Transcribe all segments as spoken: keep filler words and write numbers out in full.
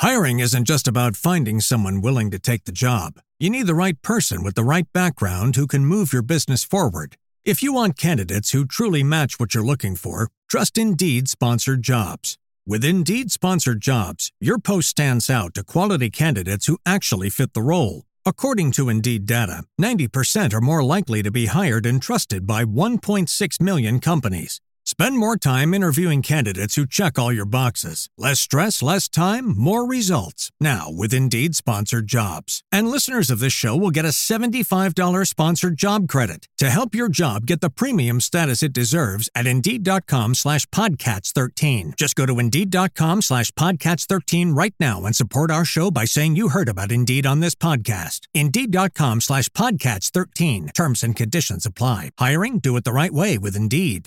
Hiring isn't just about finding someone willing to take the job. You need the right person with the right background who can move your business forward. If you want candidates who truly match what you're looking for, trust Indeed Sponsored Jobs. With Indeed Sponsored Jobs, your post stands out to quality candidates who actually fit the role. According to Indeed data, ninety percent are more likely to be hired and trusted by one point six million companies. Spend more time interviewing candidates who check all your boxes. Less stress, less time, more results. Now with Indeed Sponsored Jobs. And listeners of this show will get a seventy-five dollars sponsored job credit to help your job get the premium status it deserves at Indeed.com slash Podcats13. Just go to Indeed.com slash Podcats13 right now and support our show by saying you heard about Indeed on this podcast. Indeed.com slash Podcats13. Terms and conditions apply. Hiring? Do it the right way with Indeed.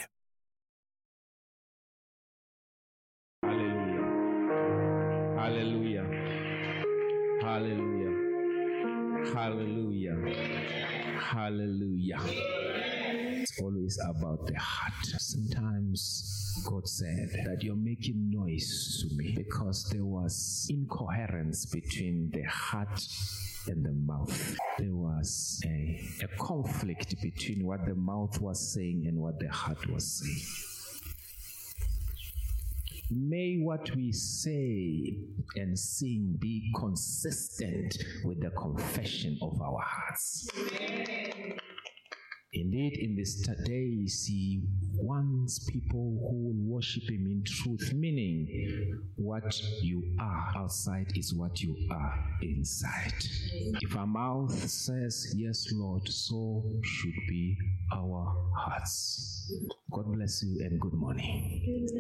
Hallelujah. Hallelujah. Hallelujah. Hallelujah. It's always about the heart. Sometimes God said that you're making noise to me because there was incoherence between the heart and the mouth. There was a, a conflict between what the mouth was saying and what the heart was saying. May what we say and sing be consistent with the confession of our hearts. Indeed, in this day, He wants people who will worship Him in truth, meaning what you are outside is what you are inside. If our mouth says, yes, Lord, so should be our hearts. God bless you and good morning.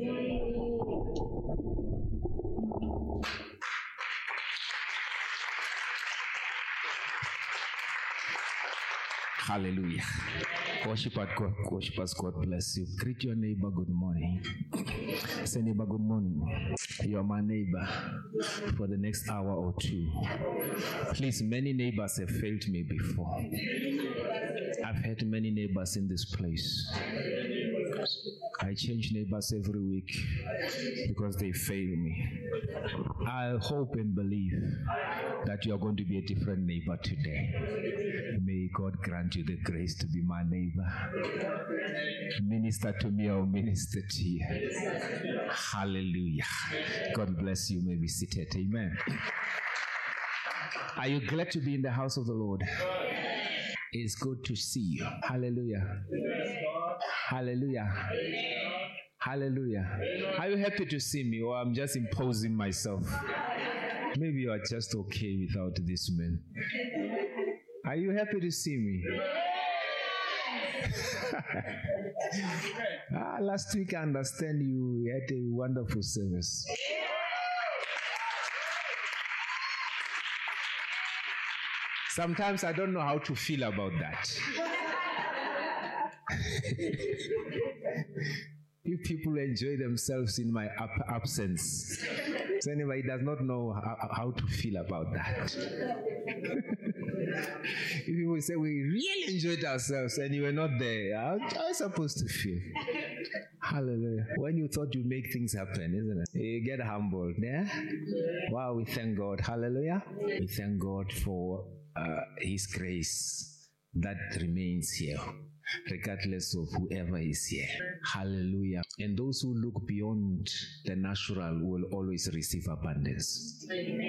Hallelujah. Worship at God, worshipers, God bless you. Greet your neighbor, good morning. Say, neighbor, good morning. You are my neighbor for the next hour or two. Please, many neighbors have failed me before. I've had many neighbors in this place. I change neighbors every week because they fail me. I hope and believe that you are going to be a different neighbor today. May God grant you the grace to be my neighbor. Minister to me or minister to you. Hallelujah. God bless you. May be seated. Amen. Are you glad to be in the house of the Lord? It's good to see you. Hallelujah. Hallelujah. Hallelujah. Are you happy to see me, or I'm just imposing myself? Maybe you are just okay without this man. Are you happy to see me? ah, last week I understand you had a wonderful service. Sometimes I don't know how to feel about that. If people enjoy themselves in my ab- absence, so anyway, he does not know how, how to feel about that. If people say we really enjoyed ourselves and you were not there, how are you supposed to feel? Hallelujah. When you thought you'd make things happen, isn't it? You get humbled, yeah? Wow, we thank God. Hallelujah. We thank God for uh, His grace that remains here, regardless of whoever is here. Hallelujah. And those who look beyond the natural will always receive abundance.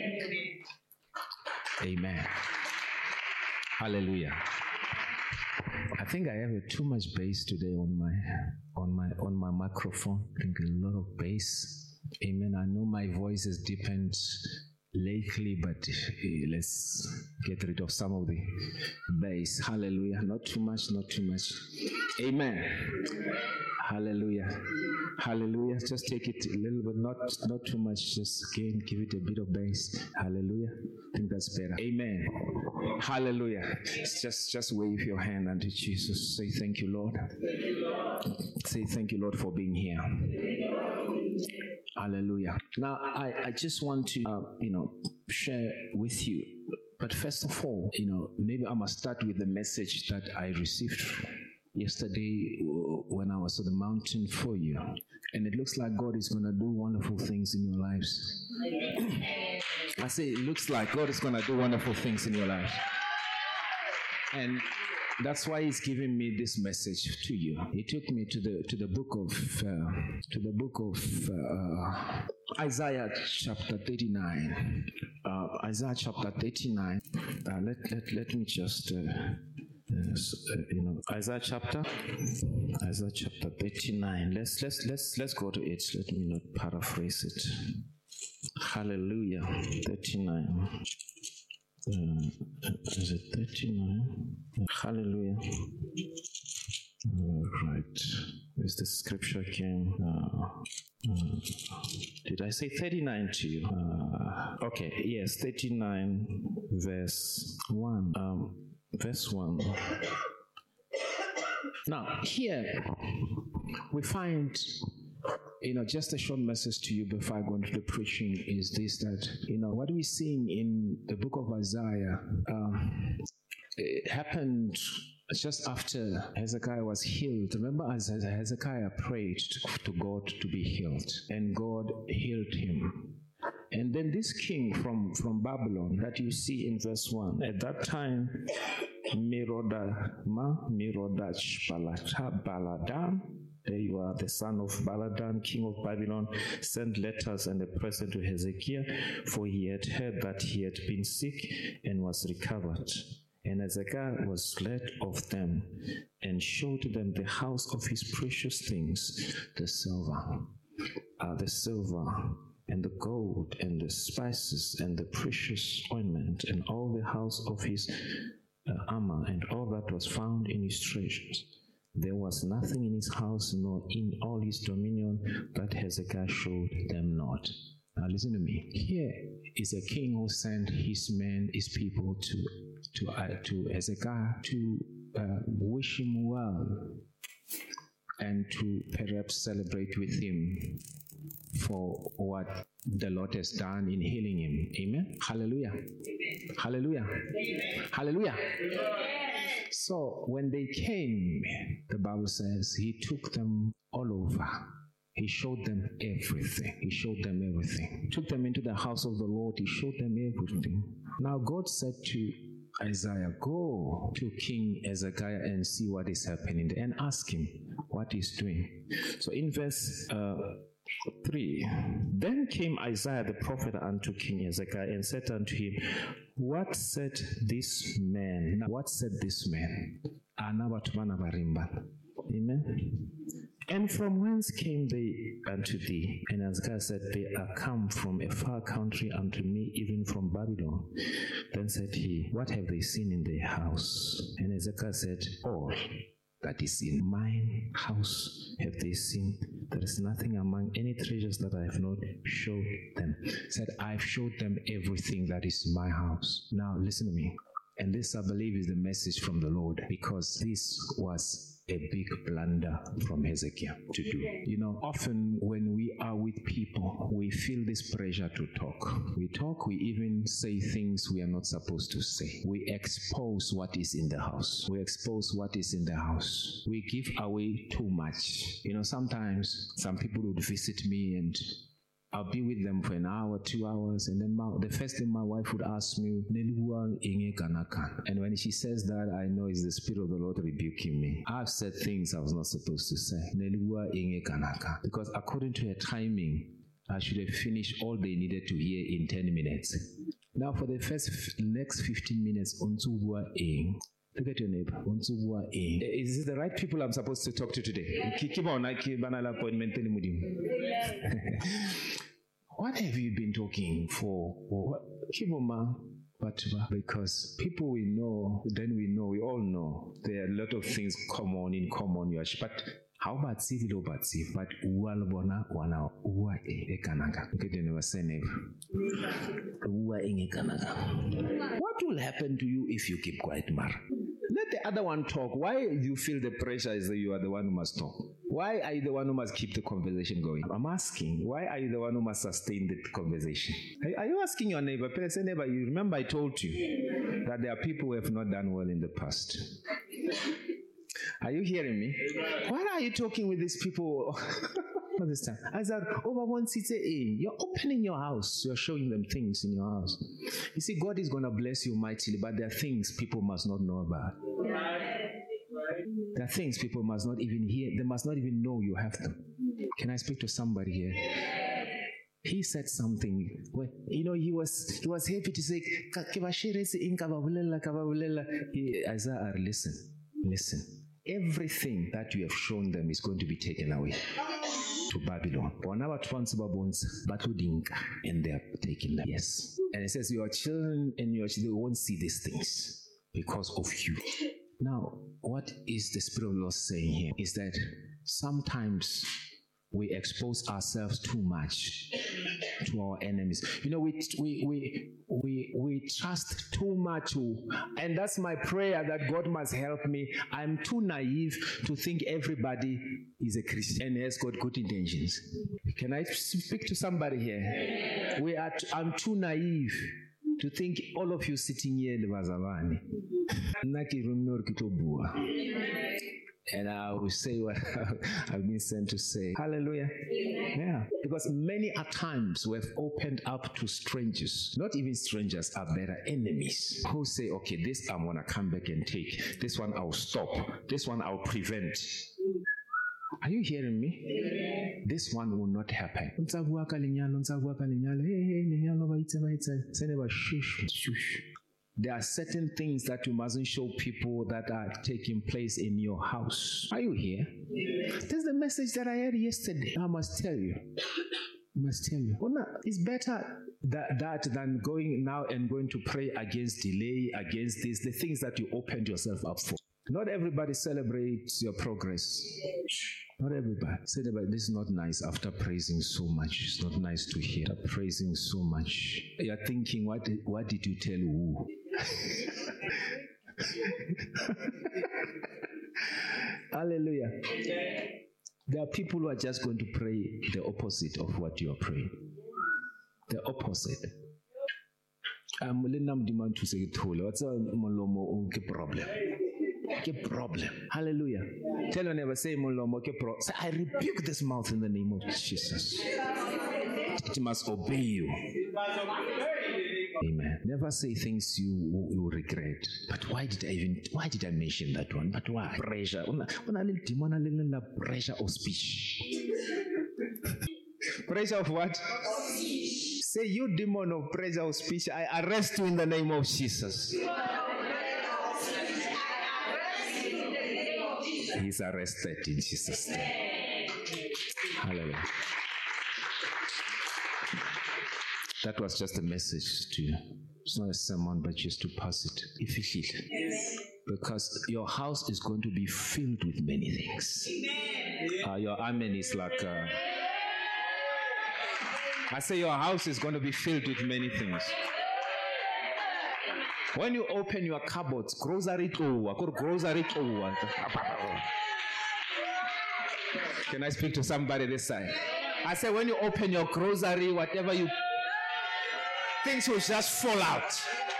Amen. Hallelujah. I think I have a too much bass today on my on my on my microphone. I think a lot of bass. Amen. I know my voice has deepened lately, but uh, let's get rid of some of the bass. Hallelujah. Not too much, not too much. Amen. Hallelujah. Hallelujah. Just take it a little bit, not not too much. Just again, give it a bit of bass. Hallelujah. I think that's better. Amen. Hallelujah. Just just wave your hand unto Jesus. Say thank you, Lord. Say thank you, Lord, for being here. Hallelujah. Now, I, I just want to, uh, you know, share with you. But first of all, you know, maybe I must start with the message that I received yesterday when I was at the mountain for you. And it looks like God is going to do wonderful things in your lives. I say it looks like God is going to do wonderful things in your life. And that's why he's giving me this message to you. He took me to the to the book of uh, to the book of uh, Isaiah chapter thirty-nine. Uh, Isaiah chapter thirty-nine. Uh, let, let let me just uh, uh, you know Isaiah chapter Isaiah chapter thirty-nine. Let's let's let's let's go to it. Let me not paraphrase it. Hallelujah. thirty-nine. Uh, is it thirty-nine? Hallelujah. All right. Where's the scripture came? Uh, uh, did I say thirty-nine to you? Uh, okay, yes, thirty-nine, verse one. Um, verse one. Now, here we find, you know, just a short message to you before I go into the preaching is this, that, you know, what we're seeing in the book of Isaiah, um, it happened just after Hezekiah was healed. Remember, as Hezekiah prayed to God to be healed, and God healed him. And then this king from, from Babylon that you see in verse one, at that time, Merodach, Merodach Baladan, there you are, the son of Baladan, king of Babylon, sent letters and a present to Hezekiah, for he had heard that he had been sick and was recovered. And Hezekiah was glad of them and showed them the house of his precious things, the silver, uh, the silver and the gold and the spices and the precious ointment and all the house of his uh, armor and all that was found in his treasures. There was nothing in his house nor in all his dominion that Hezekiah showed them not. Now listen to me. Here is a king who sent his men, his people to to uh, to Hezekiah to uh, wish him well and to perhaps celebrate with him for what the Lord has done in healing him. Amen. Hallelujah. Amen. Hallelujah. Amen. Hallelujah. Amen. So when they came, the Bible says he took them all over. He showed them everything. He showed them everything. Took them into the house of the Lord. He showed them everything. Now God said to Isaiah, go to King Hezekiah and see what is happening there and ask him what he's doing. So in verse uh, three, then came Isaiah the prophet unto King Hezekiah and said unto him, what said this man? What said this man? Amen. And from whence came they unto thee? And Hezekiah said, they are come from a far country unto me, even from Babylon. Then said he, what have they seen in their house? And Hezekiah said, all that is in mine house have they seen. There is nothing among any treasures that I have not showed them. Said, I've showed them everything that is in my house. Now listen to me. And this, I believe, is the message from the Lord, because this was a big blunder from Hezekiah to do. You know, often when we are with people, we feel this pressure to talk. We talk, we even say things we are not supposed to say. We expose what is in the house. We expose what is in the house. We give away too much. You know, sometimes some people would visit me and I'll be with them for an hour, two hours, and then my, the first thing my wife would ask me, and when she says that, I know it's the Spirit of the Lord rebuking me. I've said things I was not supposed to say. Because according to her timing, I should have finished all they needed to hear in ten minutes. Now for the first next fifteen minutes, look at your neighbor. Is this the right people I'm supposed to talk to today? Keep on, I keep an appointment. What have you been talking for? Keep on, but because people we know, then we know, we all know there are a lot of things common in common. But how about civil but but uwalbona wana uwa e kananga. Okay, never say never. Uwa e kananga. What will happen to you if you keep quiet, Mar? Let the other one talk. Why do you feel the pressure is that you are the one who must talk? Why are you the one who must keep the conversation going? I'm asking, why are you the one who must sustain the conversation? Are, are you asking your neighbor? Say, neighbor, you remember I told you that there are people who have not done well in the past. Are you hearing me? Why are you talking with these people? Not this time. I said, over one seat, you're opening your house. You're showing them things in your house. You see, God is going to bless you mightily, but there are things people must not know about. There are things people must not even hear. They must not even know you have them. Can I speak to somebody here? He said something. Well, you know, he was he was happy to say, Isaiah, listen, listen. Everything that you have shown them is going to be taken away to Babylon. And they are taking them. Yes. And it says, your children and your children won't see these things because of you. Now, what is the Spirit of the Lord saying here is that sometimes we expose ourselves too much to our enemies. You know, we we we we we trust too much, and that's my prayer, that God must help me. I'm too naive to think everybody is a Christian and has got good intentions. Can I speak to somebody here? We are. T- I'm too naive to think all of you sitting here Bazavani. And I will say what I've been sent to say. Hallelujah. Yeah. Because many a times we've opened up to strangers. Not even strangers are better, enemies. Who say, okay, this I'm going to come back and take. This one I'll stop. This one I'll prevent. Are you hearing me? This one will not happen. There are certain things that you mustn't show people that are taking place in your house. Are you here? This is the message that I heard yesterday. I must tell you. I must tell you. Well, no, it's better that, that than going now and going to pray against delay, against this, the things that you opened yourself up for. Not everybody celebrates your progress. Not everybody. Say, this is not nice after praising so much. It's not nice to hear praising so much. You're thinking, what, what did you tell who? Hallelujah. There are people who are just going to pray the opposite of what you are praying. The opposite. I'm willing to say, what's a problem? Problem. Hallelujah. Tell your neighbor, say, I rebuke this mouth in the name of Jesus. It must obey you. Amen. Never say things you you regret. But why did I even why did I mention that one? But why? Pressure. Pressure of speech. Pressure of what? Say, you demon of pressure of speech, I arrest you in the name of Jesus. He's arrested in Jesus' name. Hallelujah. That was just a message to you. It's not a sermon, but just to pass it. If you feel. Because your house is going to be filled with many things. Uh, your amen is like... Uh, I say your house is going to be filled with many things. When you open your cupboards, grocery to grocery to. Can I speak to somebody this side? I say when you open your grocery, whatever you, things will just fall out.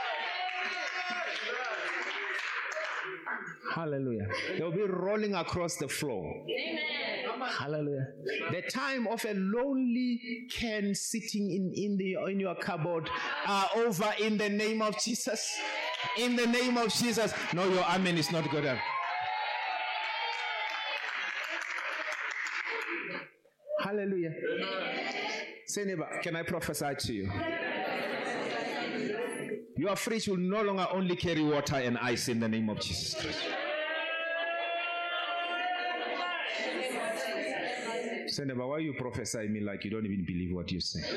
Hallelujah. They'll be rolling across the floor. Amen. Hallelujah. The time of a lonely can sitting in, in, the, in your cupboard are over in the name of Jesus. In the name of Jesus. No, your amen is not good. Hallelujah. Say, neighbor, can I prophesy to you? Your fridge will no longer only carry water and ice in the name of Jesus Christ. Say, neighbor, why you prophesy me like you don't even believe what you say?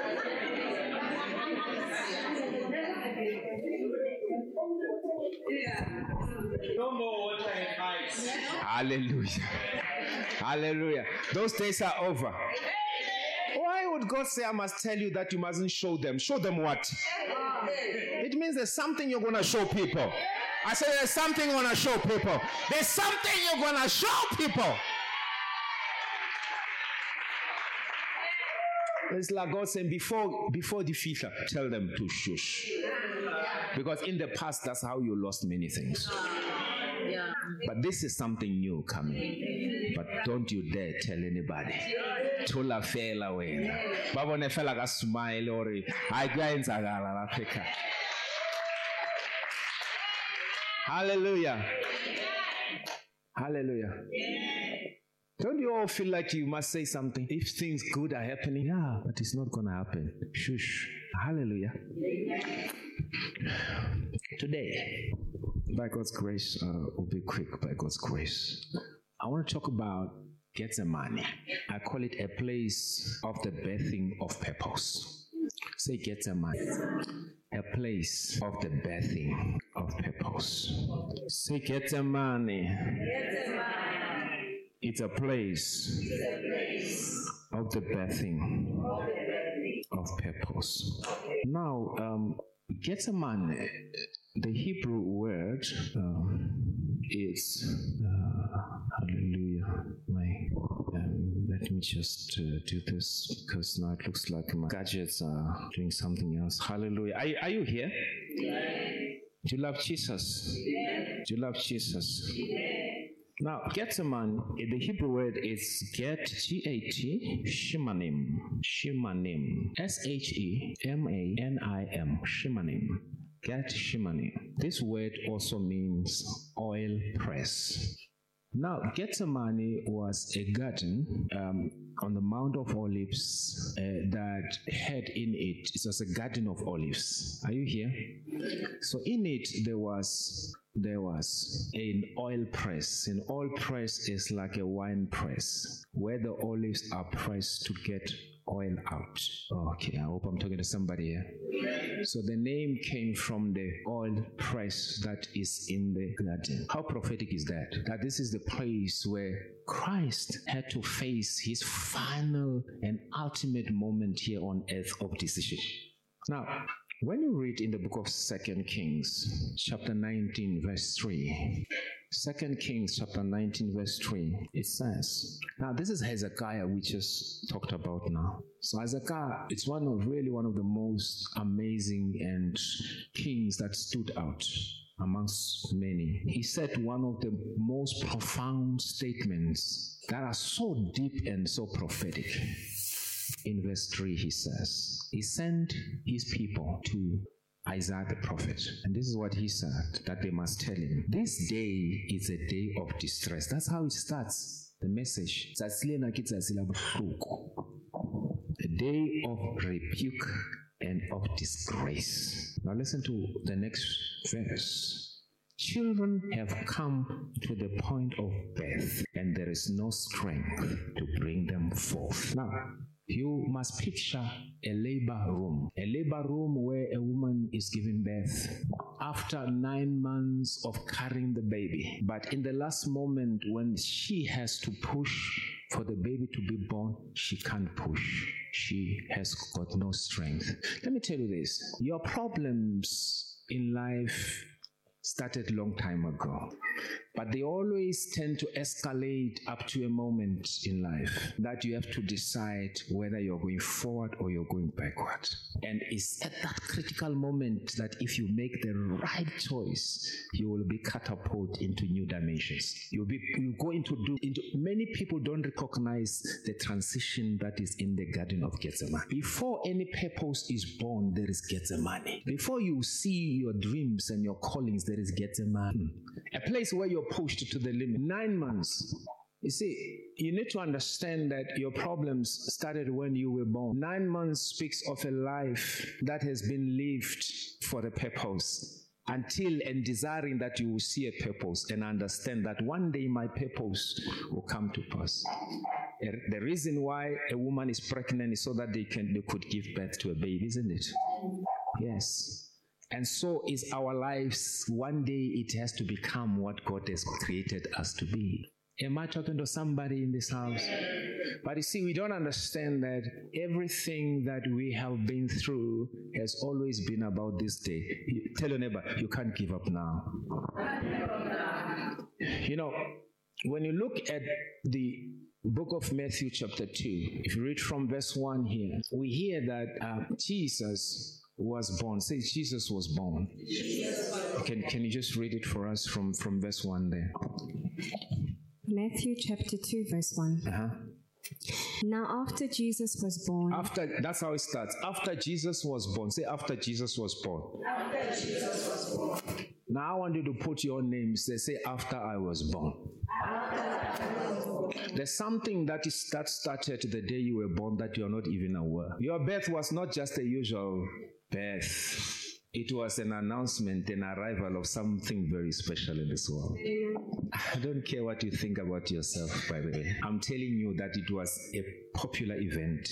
No more water and ice. Hallelujah. Hallelujah. Those days are over. Why would God say, I must tell you that you mustn't show them? Show them what? It means there's something you're going to show people. I said there's something you're going to show people. There's something you're going to show people. It's like God saying, before, before the future, tell them to shush. Because in the past, that's how you lost many things. But this is something new coming. But don't you dare tell anybody. thola fela wena ba bone fela ka smile or ha ka enzakala lapha ekhaya. Hallelujah. Hallelujah. Don't you all feel like you must say something? If things good are happening, yeah, but it's not going to happen. Shush. Hallelujah. Today, by God's grace, uh, we'll be quick by God's grace. I want to talk about Gethsemane. I call it a place of the birthing of purpose. Say Gethsemane. A place of the birthing of purpose. Say Gethsemane. It's a place of the birthing of purpose. Now, um, Gethsemane, the Hebrew word um, is, uh, hallelujah, my, um, let me just uh, do this because now it looks like my gadgets are doing something else. Hallelujah. Are, are you here? Do you love Jesus? Do you love Jesus? Now, Gethsemane, the Hebrew word is get, G A T, Shimanim, Shimanim, S H E M A N I M, Shimanim, get Shimanim. This word also means oil press. Now, Gethsemane was a garden um, on the Mount of Olives uh, that had in it, it was a garden of olives. Are you here? So in it, there was there was an oil press. An oil press is like a wine press, where the olives are pressed to get oil out. Okay, I hope I'm talking to somebody here. So the name came from the oil press that is in the garden. How prophetic is that? That this is the place where Christ had to face his final and ultimate moment here on earth of decision. Now, when you read in the book of Second Kings, chapter nineteen, verse three, Second Kings, chapter nineteen, verse three, it says, now this is Hezekiah we just talked about now. So Hezekiah, it's one of really one of the most amazing and kings that stood out amongst many. He said one of the most profound statements that are so deep and so prophetic. In verse three, he says, he sent his people to Isaiah the prophet. And this is what he said, that they must tell him, this day is a day of distress. That's how it starts, the message. A day of rebuke and of disgrace. Now listen to the next verse. Children have come to the point of birth, and there is no strength to bring them forth. Now, you must picture a labor room. A labor room where a woman is giving birth after nine months of carrying the baby. But in the last moment when she has to push for the baby to be born, she can't push. She has got no strength. Let me tell you this. Your problems in life started a long time ago, but they always tend to escalate up to a moment in life that you have to decide whether you're going forward or you're going backward. And it's at that critical moment that if you make the right choice, you will be catapulted into new dimensions. You'll be you go into do into many people don't recognize the transition that is in the Garden of Gethsemane. Before any purpose is born, there is Gethsemane. Before you see your dreams and your callings, there is Gethsemane. A place where you're pushed to the limit. Nine months. You see, you need to understand that your problems started when you were born. Nine months speaks of a life that has been lived for a purpose, until and desiring that you will see a purpose and understand that one day my purpose will come to pass. The reason why a woman is pregnant is so that they can they could give birth to a baby, isn't it? Yes. And so is our lives. One day it has to become what God has created us to be. Am I talking to somebody in this house? But you see, we don't understand that everything that we have been through has always been about this day. You, tell your neighbor, you can't give up now. You know, when you look at the book of Matthew chapter two, if you read from verse one here, we hear that uh, Jesus was born. Say Jesus was born. Jesus was born. Can, can you just read it for us from, from verse one there? Matthew chapter two, verse one. Uh-huh. Now after Jesus was born, After, that's how it starts. After Jesus was born. Say, after Jesus was born. after Jesus was born, Now I want you to put your name. Say, say after I was born. There's something that is that started the day you were born that you're not even aware. Your birth was not just a usual birth. It was an announcement, an arrival of something very special in this world. I don't care what you think about yourself, by the way. I'm telling you that it was a popular event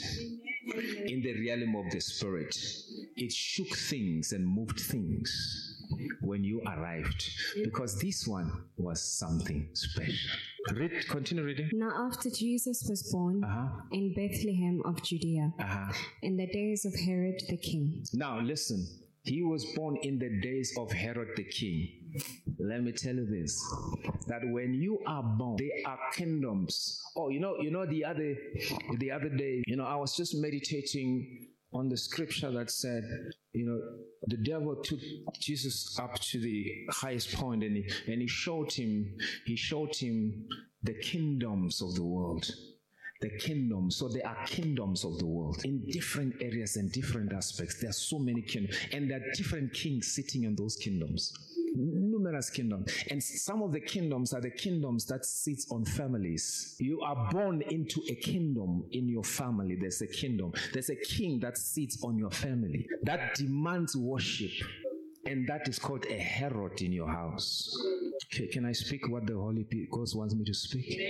in the realm of the spirit. It shook things and moved things when you arrived, because this one was something special. Read, continue reading. now after Jesus was born Uh-huh. in Bethlehem of Judea, Uh-huh. in the days of Herod the king. Now listen, he was born in the days of Herod the king. Let me tell you this, that when you are born, there are kingdoms. Oh, you know, you know the other the other day, you know, I was just meditating on the scripture that said, you know, the devil took Jesus up to the highest point and he, and he showed him, he showed him the kingdoms of the world. The kingdoms. So there are kingdoms of the world in different areas and different aspects. There are so many kingdoms, and there are different kings sitting in those kingdoms. Numerous kingdoms. And some of the kingdoms are the kingdoms that sit on families. You are born into a kingdom in your family. There's a kingdom. There's a king that sits on your family that demands worship. And that is called a Herod in your house. Okay, can I speak what the Holy Ghost wants me to speak?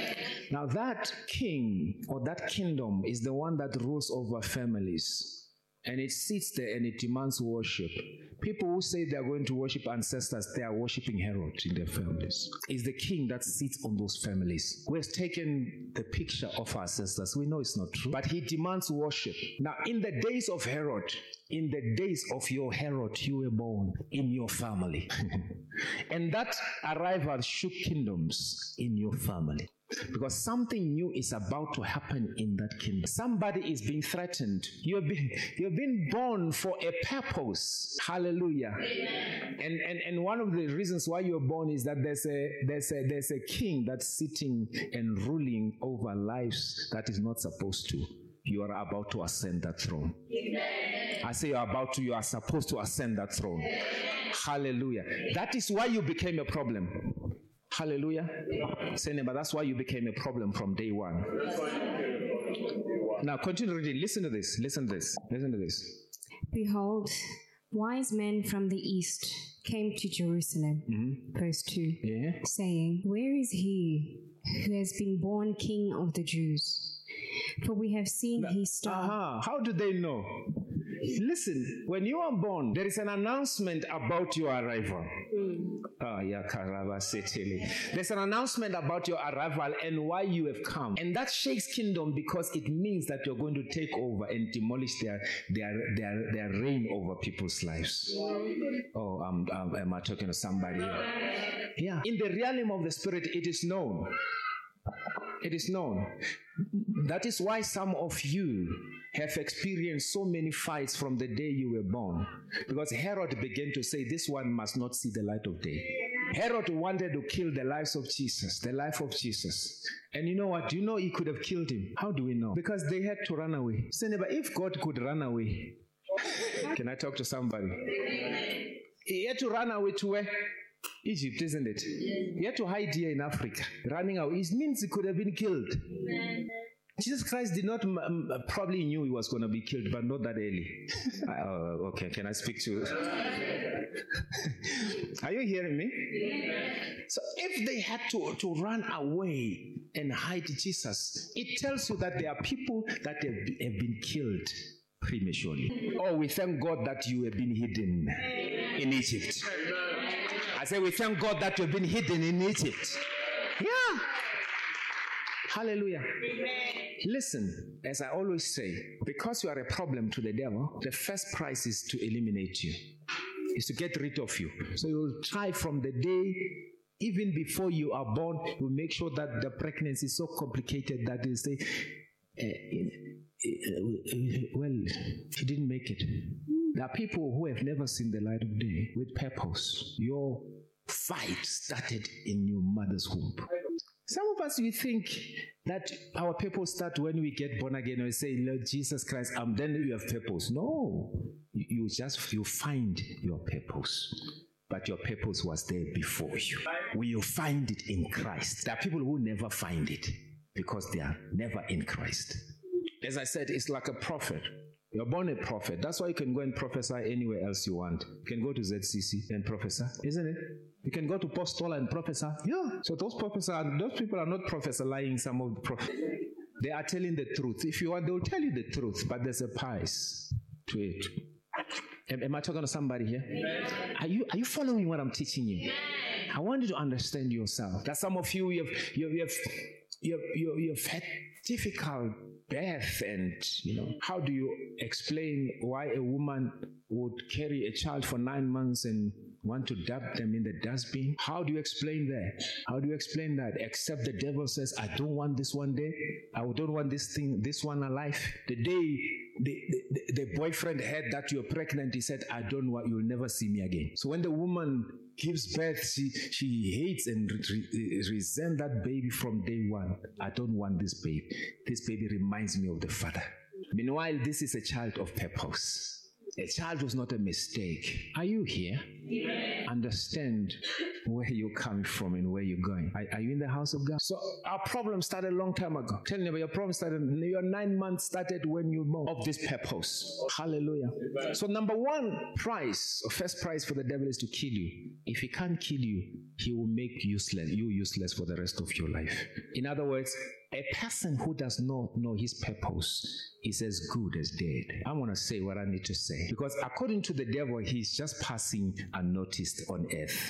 Now that king or that kingdom is the one that rules over families. And it sits there and it demands worship. People who say they are going to worship ancestors, they are worshiping Herod in their families. It's the king that sits on those families. Who has taken the picture of our ancestors. We know it's not true, but he demands worship. Now, in the days of Herod, in the days of your Herod, you were born in your family. And that arrival shook kingdoms in your family. Because something new is about to happen in that kingdom. Somebody is being threatened. You've been, you've been born for a purpose. Hallelujah. Amen. And, and and one of the reasons why you're born is that there's a there's a there's a king that's sitting and ruling over lives that is not supposed to. You are about to ascend that throne. Amen. I say you're about to, you are supposed to ascend that throne. Amen. Hallelujah. That is why you became a problem. Hallelujah. Say neighbor, that's why you became a problem from day one. Now continue reading. Listen to this. Listen to this. Listen to this. Behold, wise men from the east came to Jerusalem, Mm-hmm. verse two, Yeah. saying, where is he who has been born King of the Jews? For we have seen his star. Uh-huh. How do they know? Listen, when you are born, there is an announcement about your arrival. Mm. Oh, yeah, there's an announcement about your arrival and why you have come. And that shakes kingdom because it means that you're going to take over and demolish their their their, their reign over people's lives. Oh, um, um, am I talking to somebody here? Yeah. In the realm of the spirit, it is known. It is known. That is why some of you have experienced so many fights from the day you were born. Because Herod began to say, this one must not see the light of day. Herod wanted to kill the lives of Jesus, the life of Jesus. And you know what? Do you know he could have killed him? How do we know? Because they had to run away. Say, neighbor, if God could run away, can I talk to somebody? He had to run away to where? Egypt, isn't it? Yes. He had to hide here in Africa, running away. It means he could have been killed. Amen. Jesus Christ did not, um, probably knew he was going to be killed, but not that early. uh, okay, can I speak to Are you hearing me? Yes. So if they had to, to run away and hide Jesus, it tells you that there are people that have, have been killed prematurely. Oh, we thank God that you have been hidden in Egypt. I say we thank God that you've been hidden in Egypt. Yeah. Hallelujah. Amen. Listen, as I always say, because you are a problem to the devil, the first prize is to eliminate you, is to get rid of you. So you will try from the day, even before you are born, you make sure that the pregnancy is so complicated that they say, uh, uh, well, she didn't make it. There are people who have never seen the light of day with purpose. Your fight started in your mother's womb. Some of us, we think that our purpose starts when we get born again or say, Lord Jesus Christ, um, then you have purpose. No, you, you just, you find your purpose. But your purpose was there before you. Will you find it in Christ? There are people who never find it because they are never in Christ. As I said, it's like a prophet. You're born a prophet. That's why you can go and prophesy anywhere else you want. You can go to Z C C and prophesy, isn't it? You can go to Postola and prophesy. Yeah. So those prophets are, those people are not prophesying some of the prophets. They are telling the truth. If you want, they will tell you the truth, but there's a price to it. Am, am I talking to somebody here? Are you are you following what I'm teaching you? I want you to understand yourself. That some of you, you have you have you have, you have, you have had difficult birth, and you know, how do you explain why a woman would carry a child for nine months and want to dump them in the dustbin? How do you explain that? How do you explain that? Except the devil says, I don't want this one day. I don't want this thing, this one alive. The day the, the, the boyfriend heard that you're pregnant, he said, I don't want, you'll never see me again. So when the woman gives birth, she, she hates and re- resents that baby from day one. I don't want this baby. This baby reminds me of the father. Meanwhile, this is a child of purpose. A child was not a mistake. Are you here? Yeah. Understand where you're coming from and where you're going. Are, are you in the house of God? So our problem started a long time ago. Tell me, your problem started, your nine months started when you know of this purpose. Hallelujah. Amen. So number one prize, or first prize for the devil is to kill you. If he can't kill you, he will make useless, you useless for the rest of your life. In other words, a person who does not know his purpose is as good as dead. I want to say what I need to say. Because according to the devil, he's just passing unnoticed on earth.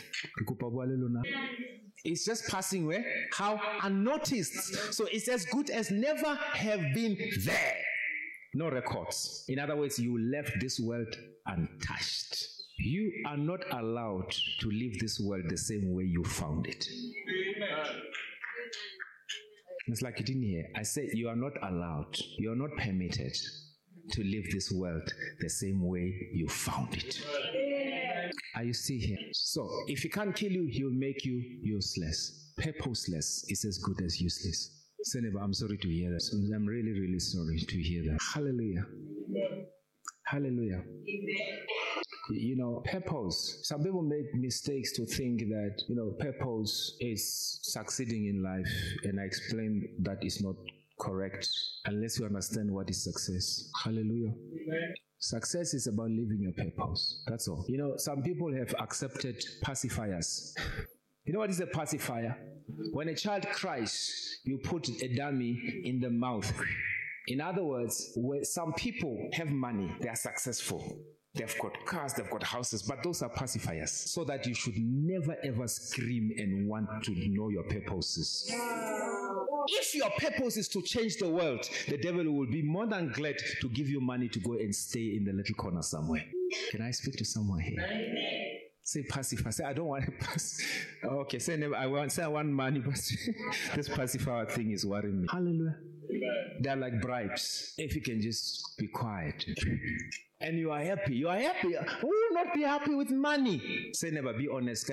It's just passing where? How? Unnoticed. So it's as good as never have been there. No records. In other words, you left this world untouched. You are not allowed to leave this world the same way you found it. Amen. It's like you didn't hear. I said you are not allowed, you are not permitted to leave this world the same way you found it. Are you still here? So, if he can't kill you, he will make you useless. Purposeless is as good as useless. Senator, I'm sorry to hear that. I'm really, really sorry to hear that. Hallelujah. Hallelujah. You know, purpose. Some people make mistakes to think that, you know, purpose is succeeding in life. And I explain that is not correct unless you understand what is success. Hallelujah. Amen. Success is about living your purpose. That's all. You know, some people have accepted pacifiers. You know what is a pacifier? When a child cries, you put a dummy in the mouth. In other words, when some people have money, they are successful. They've got cars, they've got houses, but those are pacifiers. So that you should never ever scream and want to know your purposes. If your purpose is to change the world, the devil will be more than glad to give you money to go and stay in the little corner somewhere. Can I speak to someone here? Say pacifier. Say, I don't want to pass. Okay, say I want say I want money, but this pacifier thing is worrying me. Hallelujah. They're like bribes. If you can just be quiet. And you are happy. You are happy. Who will not be happy with money? Say never, be honest.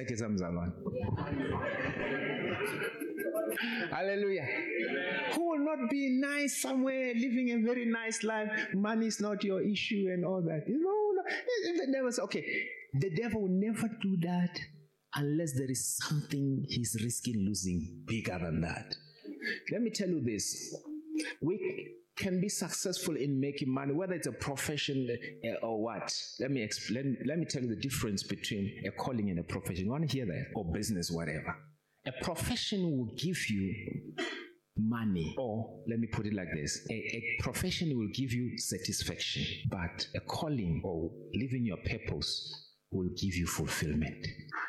Hallelujah. Who will not be nice somewhere, living a very nice life? Money is not your issue and all that. You know, the devil says, okay, the devil will never do that unless there is something he's risking losing bigger than that. Let me tell you this. We can be successful in making money, whether it's a profession uh, or what. Let me explain. Let me tell you the difference between a calling and a profession. You want to hear that? Or business, whatever. A profession will give you money, or let me put it like this: a, a profession will give you satisfaction, but a calling or living your purpose will give you fulfillment.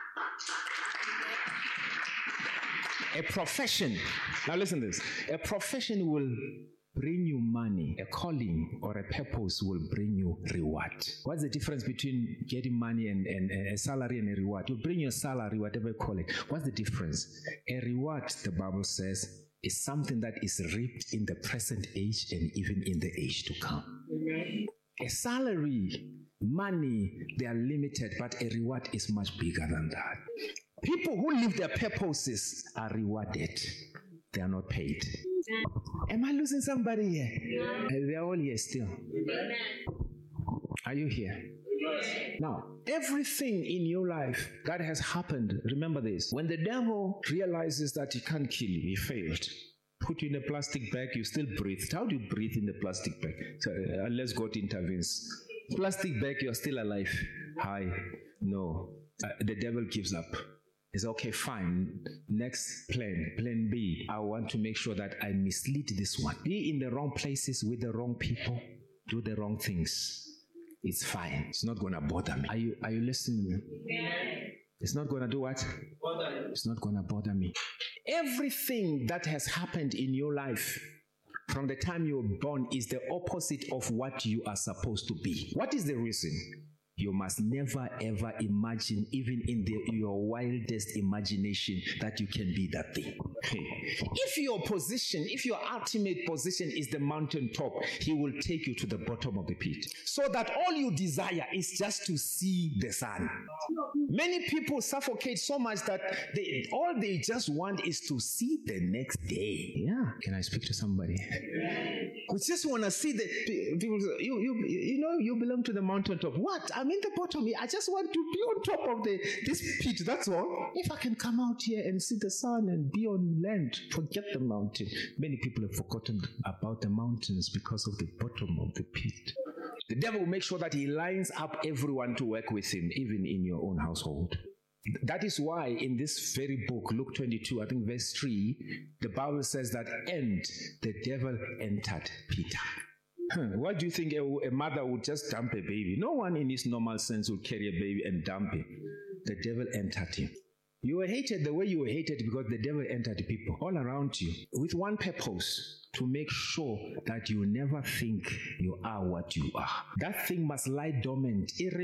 A profession, now listen to this, a profession will bring you money. A calling or a purpose will bring you reward. What's the difference between getting money and, and, and a salary and a reward? You bring your salary, whatever you call it. What's the difference? A reward, the Bible says, is something that is reaped in the present age and even in the age to come. Amen. A salary, money, they are limited, but a reward is much bigger than that. People who live their purposes are rewarded. they are not paid. Am I losing somebody here? Uh, they are all here still. Are you here? Now, everything in your life that has happened, remember this. When the devil realizes that he can't kill you, he failed. Put you in a plastic bag, you still breathe. How do you breathe in the plastic bag? So, uh, unless God intervenes. Plastic bag, you're still alive. Hi. No. Uh, the devil gives up. It's okay, fine. Next plan, plan B. I want to make sure that I mislead this one. Be in the wrong places with the wrong people. Do the wrong things. It's fine. It's not going to bother me. Are you, are you listening to me? Yeah. It's not going to do what? Bother. It's not going to bother me. Everything that has happened in your life from the time you were born is the opposite of what you are supposed to be. What is the reason? You must never ever imagine, even in the, your wildest imagination, that you can be that thing. If your position, if your ultimate position is the mountaintop, he will take you to the bottom of the pit. So that all you desire is just to see the sun. Many people suffocate so much that they, all they just want is to see the next day. Yeah. Can I speak to somebody? We just want to see the people. You, you, you know, you belong to the mountaintop. What? I'm in the bottom here. I just want to be on top of the this pit. That's all. If I can come out here and see the sun and be on land, forget the mountain. Many people have forgotten about the mountains because of the bottom of the pit. The devil will make sure that he lines up everyone to work with him, even in your own household. That is why in this very book, Luke twenty-two, I think verse three, the Bible says that, and the devil entered Peter. Huh, what do you think a, a mother would just dump a baby? No one in his normal sense would carry a baby and dump him. The devil entered him. You were hated the way you were hated because the devil entered people all around you with one purpose: to make sure that you never think you are what you are. That thing must lie dormant. If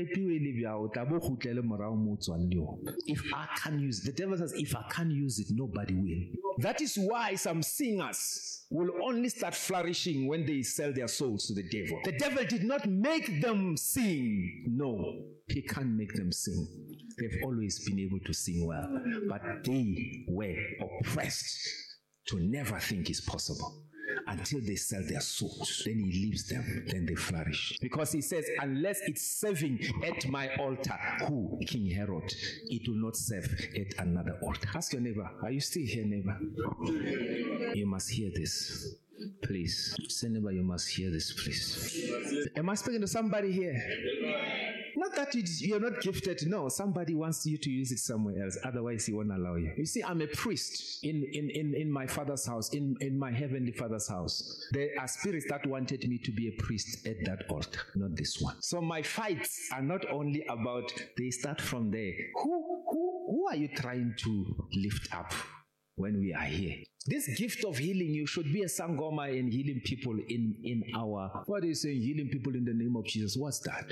I can't use it, the devil says, if I can't use it, nobody will. That is why some singers will only start flourishing when they sell their souls to the devil. The devil did not make them sing. No, he can't make them sing. They've always been able to sing well, but they were oppressed to never think it's possible. Until they sell their souls, then he leaves them, then they flourish. Because he says, unless it's serving at my altar, who? King Herod, it will not serve at another altar. Ask your neighbor, are you still here, neighbor? You must hear this. Please. Say, neighbor, you must hear this, please. Am I speaking to somebody here? Not that you, you're not gifted. No, somebody wants you to use it somewhere else. Otherwise, he won't allow you. You see, I'm a priest in, in, in, in my father's house, in, in my heavenly father's house. There are spirits that wanted me to be a priest at that altar, not this one. So my fights are not only about, they start from there. Who, who, who are you trying to lift up when we are here? This gift of healing, you should be a sangoma in healing people in, in our, what is saying, healing people in the name of Jesus? What's that?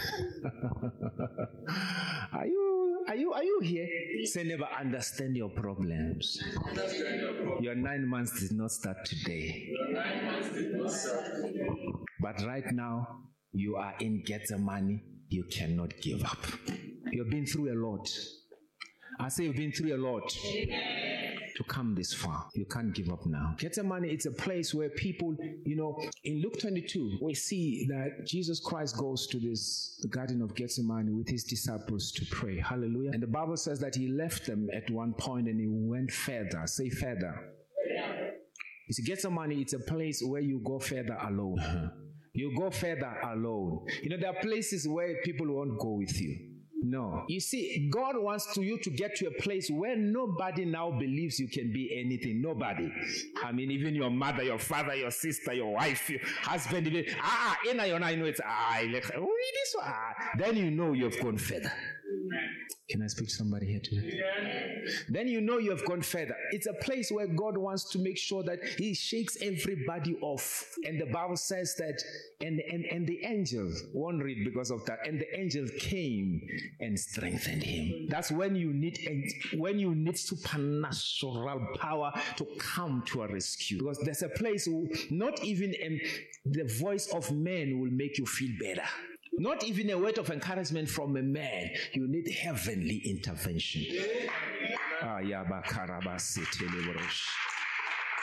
Are you, are you, are you here? Say, never understand your problems. Understand your, problem. Your nine months did not start today. Your nine months did not start today. But right now, you are in Gethsemane. You cannot give up. You've been through a lot. I say you've been through a lot. Amen. To come this far. You can't give up now. Gethsemane, it's a place where people, you know, in Luke twenty-two, we see that Jesus Christ goes to this the Garden of Gethsemane with his disciples to pray. Hallelujah. And the Bible says that he left them at one point and he went further. Say further. Yeah. You see, Gethsemane, it's a place where you go further alone. Uh-huh. You go further alone. You know, there are places where people won't go with you. No. You see, God wants to you to get to a place where nobody now believes you can be anything. Nobody. I mean, even your mother, your father, your sister, your wife, your husband, even, ah, in I know it's, ah, like, oh, this one. Ah. Then you know you've gone further. Can I speak to somebody here today? Yeah. Then you know you have gone further. It's a place where God wants to make sure that he shakes everybody off. And the Bible says that, and, and, and the angel, won't read because of that, and the angel came and strengthened him. That's when you need when you need supernatural power to come to a rescue. Because there's a place where not even um, the voice of man will make you feel better. Not even a word of encouragement from a man. You need heavenly intervention. Ah,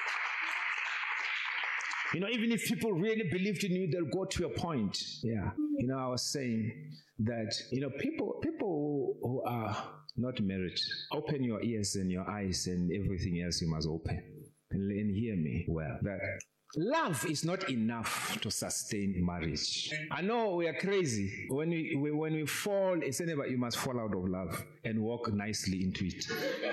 You know, even if people really believed in you, they'll go to a point. Yeah. You know, I was saying that, you know, people people who are not married, open your ears and your eyes and everything else you must open. And, and hear me well. That love is not enough to sustain marriage. I know we are crazy. When we, we when we fall, it's anyway, you must fall out of love and walk nicely into it.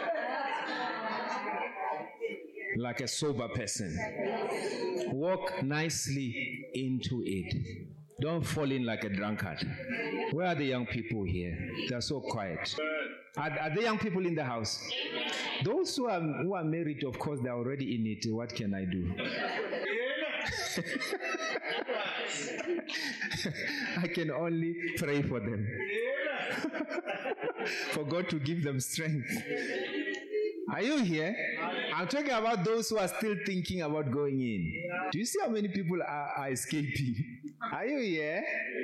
Like a sober person. Walk nicely into it. Don't fall in like a drunkard. Where are the young people here? They're so quiet. Are, are the young people in the house? Those who are who are married, of course, they're already in it. What can I do? I can only pray for them. For God to give them strength. Are you here? I'm talking about those who are still thinking about going in. Do you see how many people are, are escaping? Are you here?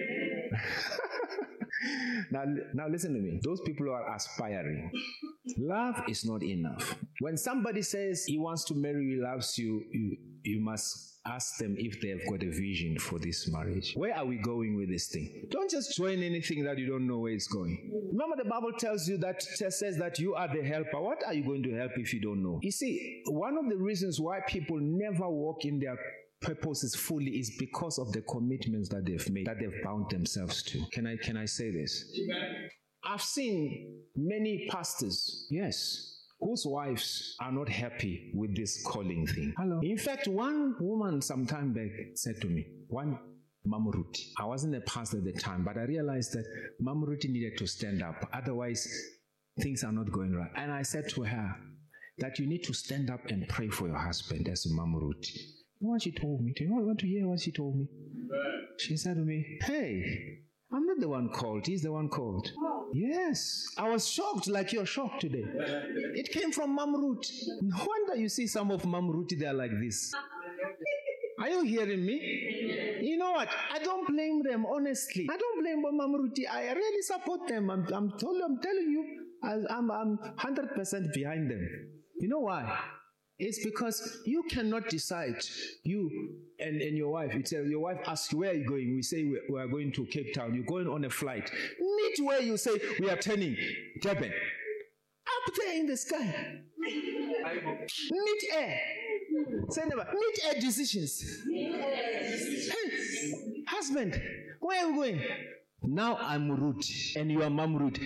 Now, now listen to me. Those people who are aspiring. Love is not enough. When somebody says he wants to marry you, loves you, you, you must ask them if they have got a vision for this marriage. Where are we going with this thing? Don't just join anything that you don't know where it's going. Remember, the Bible tells you that says that you are the helper. What are you going to help if you don't know? You see, one of the reasons why people never walk in their purposes fully is because of the commitments that they've made, that they've bound themselves to. Can I can I say this? I've seen many pastors, yes, whose wives are not happy with this calling thing. Hello. In fact, one woman some time back said to me, one Mama Ruti. I wasn't a pastor at the time, but I realized that Mama Ruti needed to stand up. Otherwise, things are not going right. And I said to her that you need to stand up and pray for your husband as Mama Ruti. You know what she told me? Do you want to hear what she told me? She said to me, hey, I'm not the one called. He's the one called. Oh. Yes. I was shocked like you're shocked today. It came from Mom Ruth. No wonder you see some of Mom Ruth, they're like this. Are you hearing me? You know what? I don't blame them, honestly. I don't blame Mom Ruth. I really support them. I'm, I'm, told, I'm telling you, I'm, I'm one hundred percent behind them. You know why? It's because you cannot decide, you and, and your wife. You tell your wife asks you, where are you going? We say we, we are going to Cape Town. You're going on a flight. Meet where you say we are turning Durban. Up there in the sky. Meet air. Say never. Meet air decisions. Hey, husband, where are you going? Now I'm Ruth and you are Mom Ruth.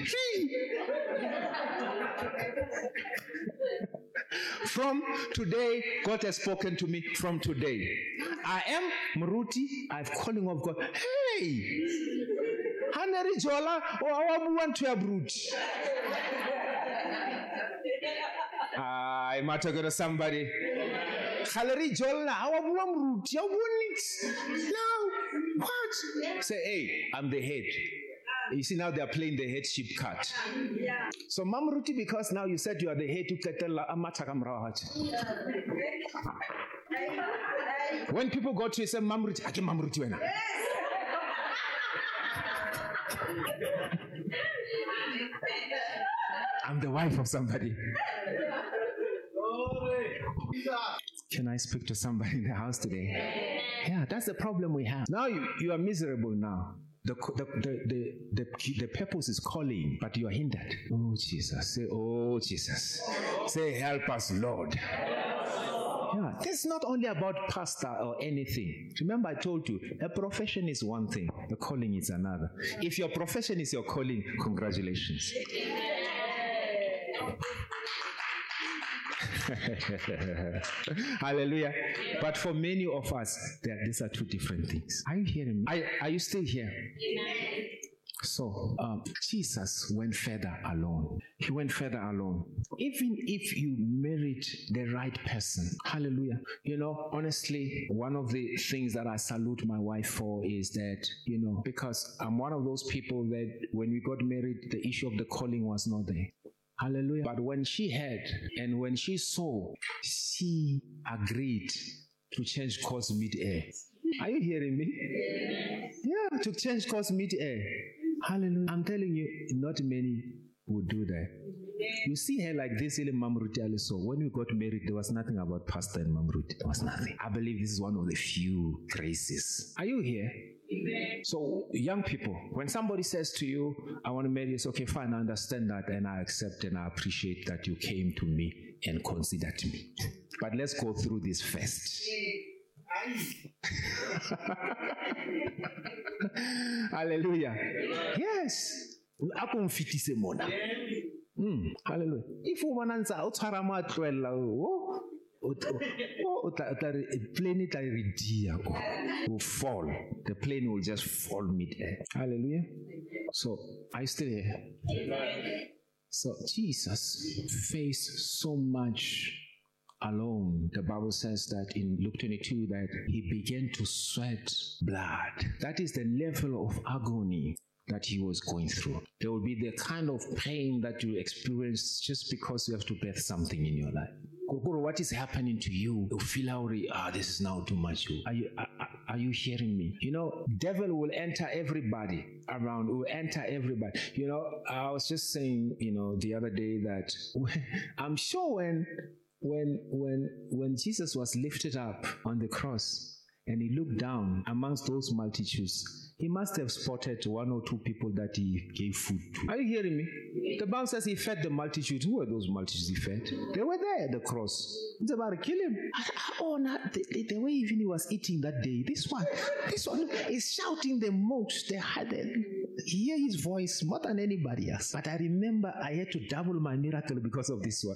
From today, God has spoken to me from today. I am Maruti. I'm calling of God. Hey! Haneri Jola or I want to have root. I might go to somebody. Haneri Jola, I want root. You want it? No. What? Say, hey, I'm the head. You see, now they are playing the headship card. Yeah. So, Mam Ruti, because now you said you are the head to Ketela Amatakam Rahat. When people go to you, say, Mam Ruti, I can Mam Ruti. I'm the wife of somebody. Can I speak to somebody in the house today? Yeah, that's the problem we have. Now you, you are miserable now. The, the, the, the, the, the purpose is calling, but you are hindered. Oh, Jesus. Say, oh, Jesus. Say, help us, Lord. Yeah, this is not only about pastor or anything. Remember, I told you, a profession is one thing, a calling is another. If your profession is your calling, congratulations. Hallelujah. But for many of us, these are two different things. Are you hearing me? Are, are you still here? So, um, Jesus went further alone. He went further alone. Even if you married the right person, hallelujah. You know, honestly, one of the things that I salute my wife for is that, you know, because I'm one of those people that when we got married, the issue of the calling was not there. Hallelujah. But when she heard and when she saw, she agreed to change course mid-air. Are you hearing me? Yeah, to change course mid-air. Hallelujah. I'm telling you, not many would do that. You see her like this, in Mom Ruth also. When we got married, there was nothing about Pastor and Mom Ruth. There was nothing. I believe this is one of the few graces. Are you here? So, young people, when somebody says to you, I want to marry you, it's okay, fine, I understand that, and I accept and I appreciate that you came to me and considered me. But let's go through this first. Hallelujah. Yes. Mm, hallelujah. If you want to answer, the plane will fall. The plane will just fall mid-air. Hallelujah. So, are you still here? So, Jesus faced so much alone. The Bible says that in Luke twenty-two that he began to sweat blood. That is the level of agony that he was going through. There will be the kind of pain that you experience just because you have to birth something in your life. What is happening to you? You feel how, ah, this is now too much. Are you, are, are you hearing me? You know, devil will enter everybody around, will enter everybody. You know, I was just saying, you know, the other day that I'm sure when, when, when, when Jesus was lifted up on the cross and he looked down amongst those multitudes, he must have spotted one or two people that he gave food to. Are you hearing me? The Bible says he fed the multitude. Who were those multitudes he fed? They were there at the cross. It's about to kill him. Oh, not the, the, the way even he was eating that day. This one, this one is shouting the most. They had hear his voice more than anybody else. But I remember I had to double my miracle because of this one.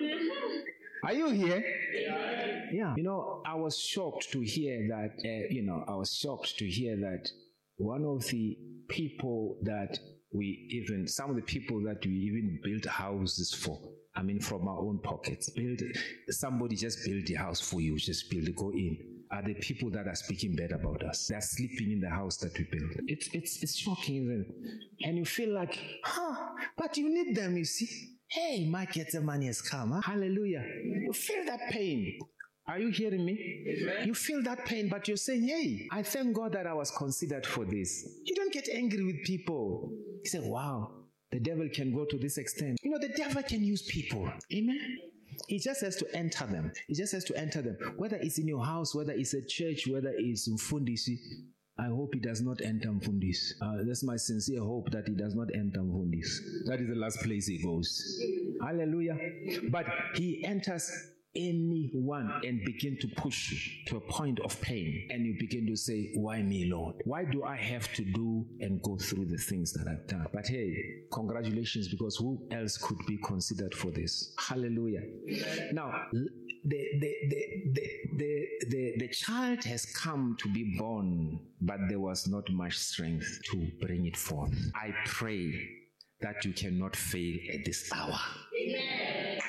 Are you here? Yeah. Yeah. You know, I was shocked to hear that, uh, you know, I was shocked to hear that one of the people that we even, some of the people that we even built houses for, I mean, from our own pockets, build, somebody just built the house for you, just build it, go in, are the people that are speaking bad about us. They're sleeping in the house that we built. It's, it's, it's shocking, isn't it? And you feel like, huh, but you need them, you see. Hey, my Getsemane has come. Huh? Hallelujah. You feel that pain. Are you hearing me? Amen. You feel that pain, but you're saying, hey, I thank God that I was considered for this. You don't get angry with people. You say, wow, the devil can go to this extent. You know, the devil can use people. Amen? He just has to enter them. He just has to enter them. Whether it's in your house, whether it's a church, whether it's in Mfundisi, I hope he does not enter Mfundis. Uh, that's my sincere hope that he does not enter Mfundis. That is the last place he goes. Hallelujah. But he enters anyone and begin to push you to a point of pain, and you begin to say, why me, Lord? Why do I have to do and go through the things that I've done? But hey, congratulations, because who else could be considered for this? Hallelujah. Now, the the the the the, the, the child has come to be born, but there was not much strength to bring it forth. I pray that you cannot fail at this hour. Amen.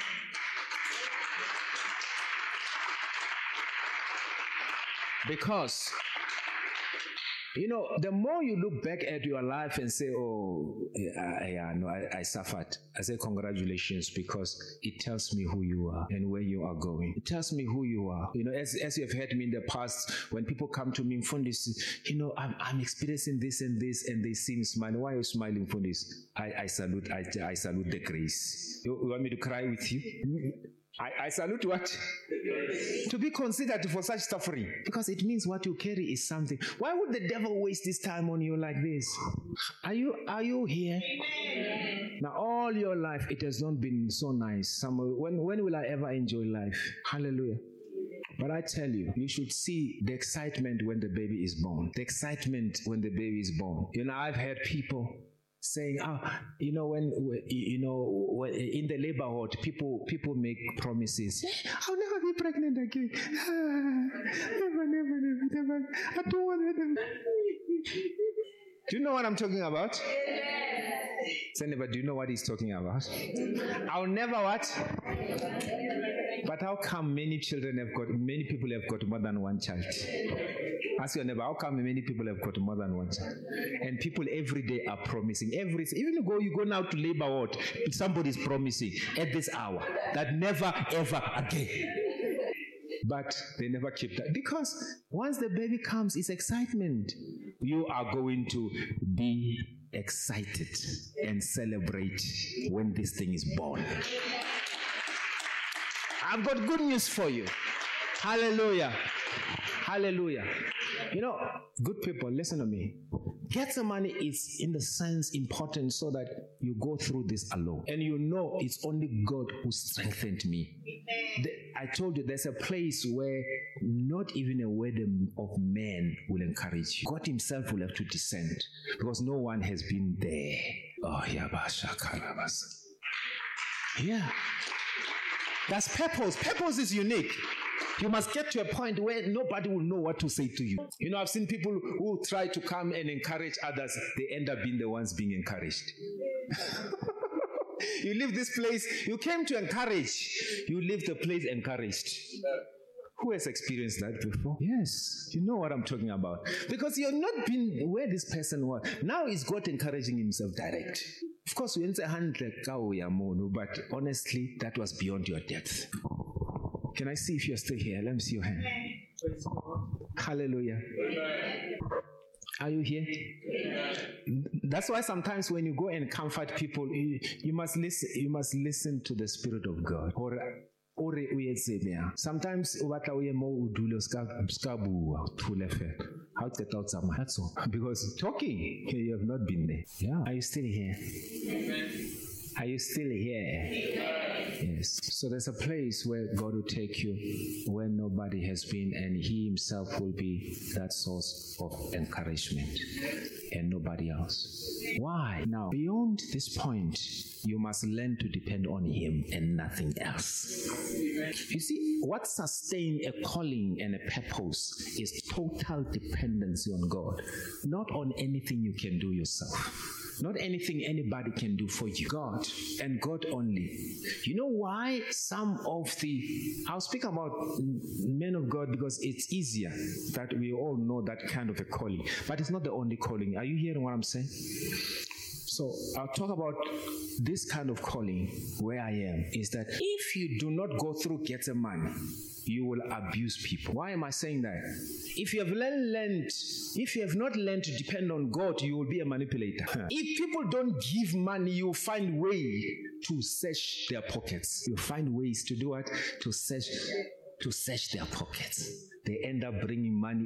Because, you know, the more you look back at your life and say, oh, yeah, yeah no, I, I suffered. I say congratulations, because it tells me who you are and where you are going. It tells me who you are. You know, as, as you have heard me in the past, when people come to me in Mfundis, you know, I'm, I'm experiencing this and this, and they see me smiling. Why are you smiling, Mfundis? I, I salute, I, I salute the grace. You, you want me to cry with you? I, I salute what? To be considered for such suffering. Because it means what you carry is something. Why would the devil waste his time on you like this? Are you are you here? Amen. Now all your life it has not been so nice. Some, when, when will I ever enjoy life? Hallelujah. But I tell you, you should see the excitement when the baby is born. The excitement when the baby is born. You know, I've heard people saying, oh, you know, when, you know, when in the labor ward, people people make promises. I'll never be pregnant again. Never, never, never, never. I don't want to. Do you know what I'm talking about? Say never, do you know what he's talking about? I'll never what? But how come many children have got, many people have got more than one child? Ask your neighbor, how come many people have got more than one child? And people every day are promising. Every, even you go, you go now to labor ward, somebody's promising at this hour that never, ever again. But they never keep that. Because once the baby comes, it's excitement. You are going to be excited and celebrate when this thing is born. I've got good news for you. Hallelujah. Hallelujah. You know, good people, listen to me. Gethsemane is in the sense important so that you go through this alone. And you know it's only God who strengthened me. The, I told you there's a place where not even a word of man will encourage you. God himself will have to descend because no one has been there. Oh, yeah, yeah. That's purpose. Purpose is unique. You must get to a point where nobody will know what to say to you. You know, I've seen people who try to come and encourage others. They end up being the ones being encouraged. You leave this place, you came to encourage. You leave the place encouraged. Who has experienced that before? Yes, you know what I'm talking about. Because you've not been where this person was. Now is God encouraging himself direct. Of course, we didn't handle but honestly, that was beyond your depth. Can I see if you're still here? Let me see your hand. Hallelujah. Are you here? That's why sometimes when you go and comfort people, you, you must listen. You must listen to the Spirit of God. Sometimes that's all. Because talking, you have not been there. Yeah. Are you still here? Are you still here? Yes. So there's a place where God will take you where nobody has been, and He Himself will be that source of encouragement and nobody else. Why? Now, beyond this point, you must learn to depend on Him and nothing else. You see, what sustains a calling and a purpose is total dependency on God, not on anything you can do yourself. Not anything anybody can do for you. God and God only. You know why some of the... I'll speak about men of God because it's easier that we all know that kind of a calling. But it's not the only calling. Are you hearing what I'm saying? So I'll talk about this kind of calling where I am. Is that if you do not go through Gethsemane, you will abuse people. Why am I saying that? If you have learned, if you have not learned to depend on God, you will be a manipulator. If people don't give money, you find way to search their pockets. You find ways to do what? To search, to search their pockets. They end up bringing money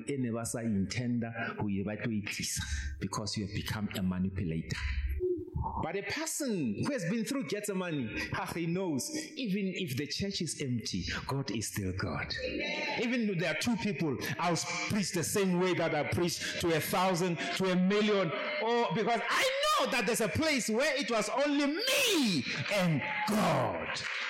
because you have become a manipulator. But a person who has been through Gethsemane, he knows even if the church is empty, God is still God. Even if there are two people, I'll preach the same way that I preach to a thousand, to a million, or because I know that there's a place where it was only me and God.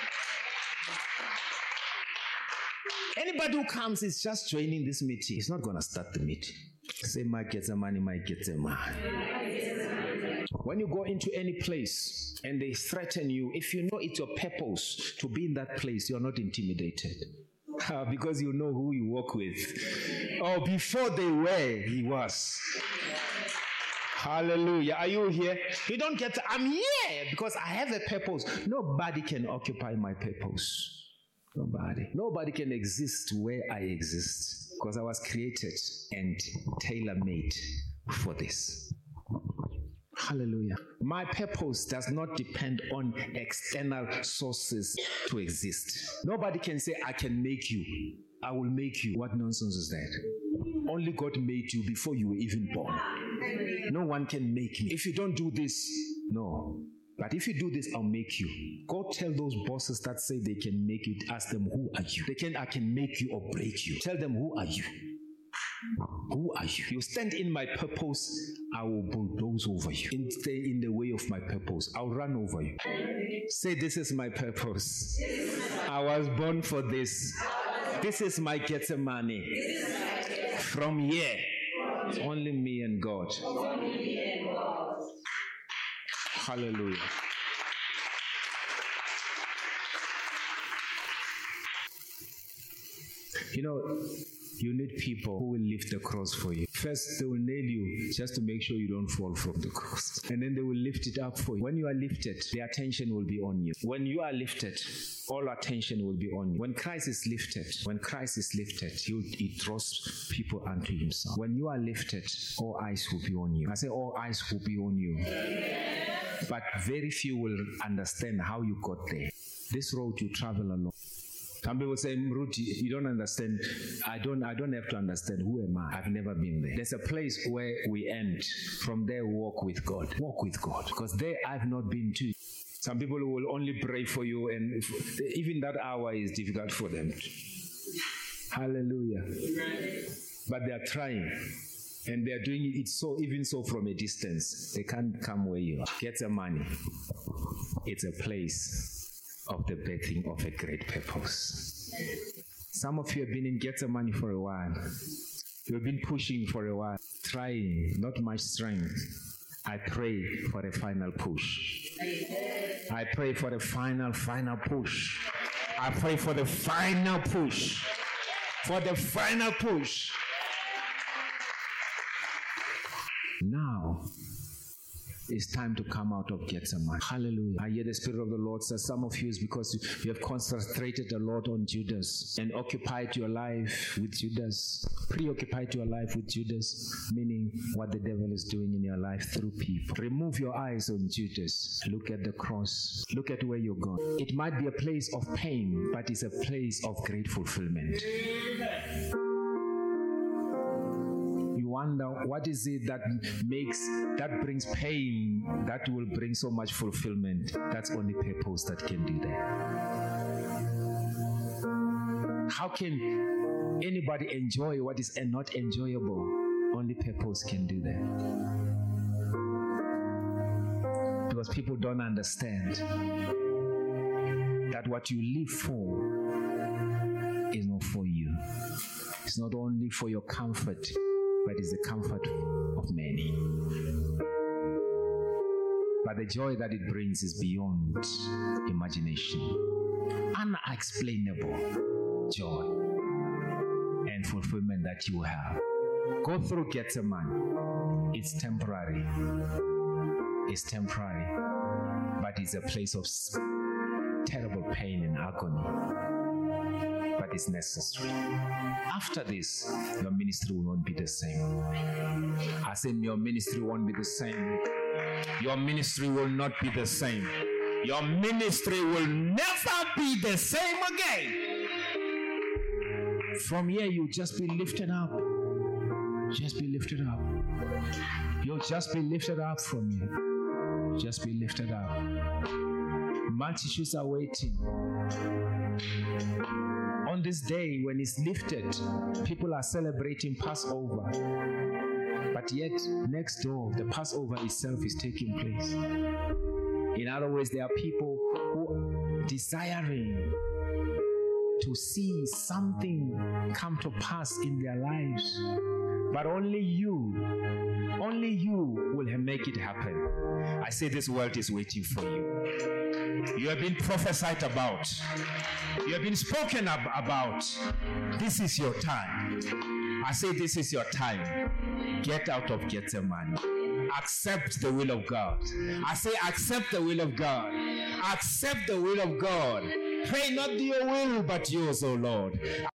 Anybody who comes is just joining this meeting. He's not going to start the meeting. Say, my Gethsemane, my Gethsemane. When you go into any place and they threaten you, if you know it's your purpose to be in that place, you're not intimidated. Uh, because you know who you walk with. Oh, before they were, he was. Hallelujah. Are you here? You don't get to, I'm here because I have a purpose. Nobody can occupy my purpose. Nobody. Nobody can exist where I exist because I was created and tailor-made for this. Hallelujah. My purpose does not depend on external sources to exist. Nobody can say, I can make you. I will make you. What nonsense is that? Only God made you before you were even born. No one can make me. If you don't do this, no. But if you do this, I'll make you. Go tell those bosses that say they can make you. Ask them, who are you? They can, I can make you or break you. Tell them, who are you? Who are you? You stand in my purpose, I will bulldoze over you. In, stay in the way of my purpose, I'll run over you. Say, this is my purpose. I was born for this. This is my Gethsemane. From here, it's only me and God. Hallelujah. You know, you need people who will lift the cross for you. First, they will nail you just to make sure you don't fall from the cross. And then they will lift it up for you. When you are lifted, the attention will be on you. When you are lifted, all attention will be on you. When Christ is lifted, when Christ is lifted, he, he draws people unto himself. When you are lifted, all eyes will be on you. I say all eyes will be on you. But very few will understand how you got there. This road you travel alone. Some people say, Ruti, you don't understand. I don't I don't have to understand. Who am I? I've never been there. There's a place where we end. From there, walk with God. Walk with God. Because there I've not been to. Some people will only pray for you, and even that hour is difficult for them. Hallelujah. But they are trying. And they are doing it so, even so from a distance. They can't come where you are. Get the money. It's a place of the birthing of a great purpose. Some of you have been in Gethsemane for a while. You've been pushing for a while, trying, not much strength. I pray for a final push. I pray for a final, final push. I pray for the final push. For the final push. Now, it's time to come out of Gethsemane. Hallelujah. I hear the Spirit of the Lord says some of you is because you have concentrated a lot on Judas and occupied your life with Judas. Preoccupied your life with Judas, meaning what the devil is doing in your life through people. Remove your eyes on Judas. Look at the cross. Look at where you're going. It might be a place of pain, but it's a place of great fulfillment. Wonder what is it that makes that brings pain that will bring so much fulfillment. That's only purpose that can do that. How can anybody enjoy what is not enjoyable? Only purpose can do that. Because people don't understand that what you live for is not for you. It's not only for your comfort, but it's the comfort of many. But the joy that it brings is beyond imagination. Unexplainable joy and fulfillment that you have. Go through Gethsemane. It's temporary. It's temporary. But it's a place of terrible pain and agony. But it's necessary. After this, your ministry will not be the same. I said your ministry won't be the same. Your ministry will not be the same. Your ministry will never be the same again. From here, you'll just be lifted up. Just be lifted up. You'll just be lifted up from here. Just be lifted up. Multitudes are waiting. On this day when it's lifted, people are celebrating Passover. But yet, next door, the Passover itself is taking place. In other words, there are people who are desiring to see something come to pass in their lives. But only you, only you will make it happen. I say this world is waiting for you. You have been prophesied about. You have been spoken ab- about. This is your time. I say this is your time. Get out of Gethsemane. Accept the will of God. I say accept the will of God. Accept the will of God. Pray not your will, but yours, O Lord.